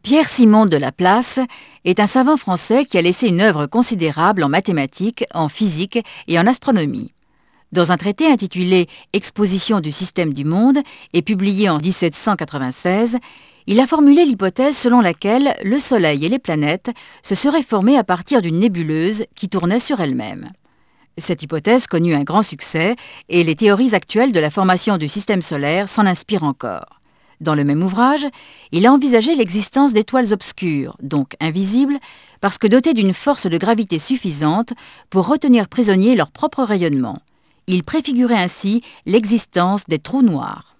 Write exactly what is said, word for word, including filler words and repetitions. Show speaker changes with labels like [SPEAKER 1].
[SPEAKER 1] Pierre-Simon de Laplace est un savant français qui a laissé une œuvre considérable en mathématiques, en physique et en astronomie. Dans un traité intitulé « Exposition du système du monde » et publié en mille sept cent quatre-vingt-seize, il a formulé l'hypothèse selon laquelle le Soleil et les planètes se seraient formés à partir d'une nébuleuse qui tournait sur elle-même. Cette hypothèse connut un grand succès et les théories actuelles de la formation du système solaire s'en inspirent encore. Dans le même ouvrage, il a envisagé l'existence d'étoiles obscures, donc invisibles, parce que dotées d'une force de gravité suffisante pour retenir prisonniers leur propre rayonnement. Il préfigurait ainsi l'existence des trous noirs.